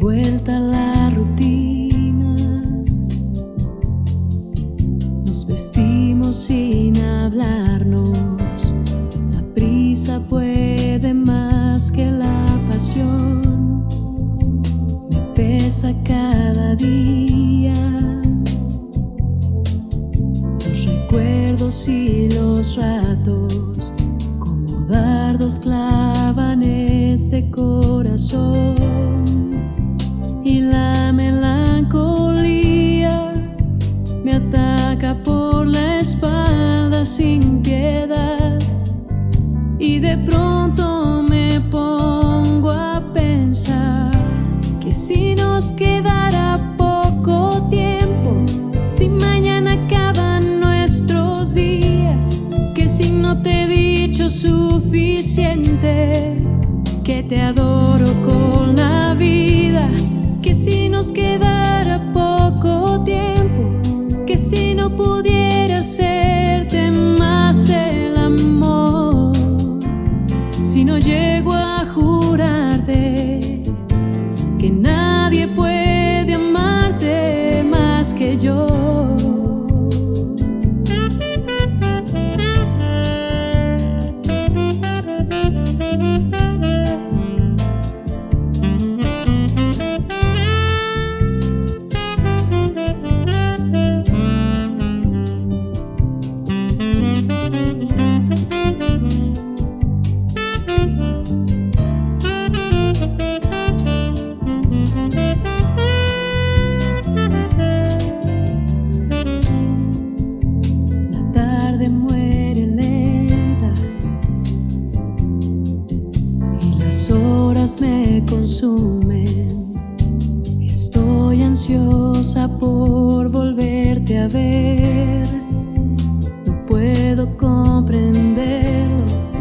vuelta a la rutina, nos vestimos sin hablarnos. La prisa puede más que la pasión, me pesa cada día. Los recuerdos y los ratos como dardos clavan este corazón. Y la melancolía me ataca por la espalda sin piedad. Y de pronto me pongo a pensar que si nos quedara poco tiempo, si mañana acaban nuestros días, que si no te he dicho suficiente que te adoro con la vida, que si nos quedara poco tiempo, que si no pudiera hacerte más el amor, si no llego a jurarte que nadie puede amarte más que yo. Me consumen, estoy ansiosa por volverte a ver, no puedo comprenderlo,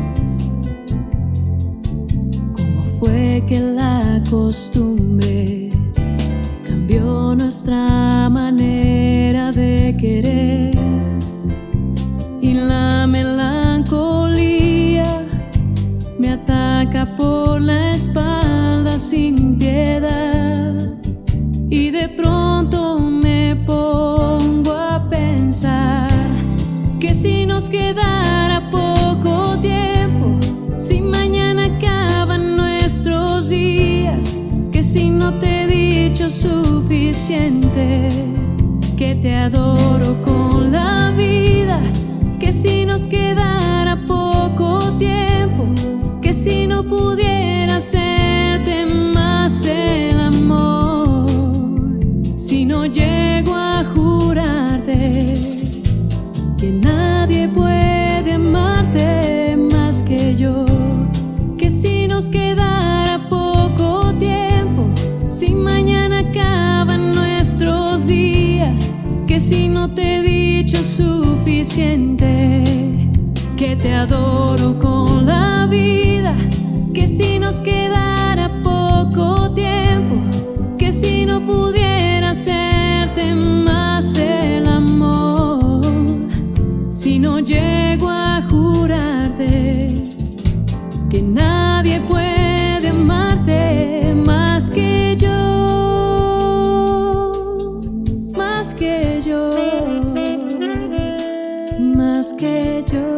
cómo fue que la costumbre cambió nuestra manera de querer. Y la melancolía me ataca por la espalda sin piedad. Y de pronto me pongo a pensar que si nos quedara poco tiempo, si mañana acaban nuestros días, que si no te he dicho suficiente que te adoro con la vida, que si nos quedara poco tiempo, que si no pudiera hacerte más el amor, si no llego a jurarte que nadie puede amarte más que yo, que si nos quedara poco tiempo, si mañana acaban nuestros días, que si no te he dicho suficiente que te adoro con la vida, que si nos quedara poco tiempo, que si no pudiera hacerte más el amor, si no llego a jurarte que nadie puede amarte más que yo, más que yo, más que yo.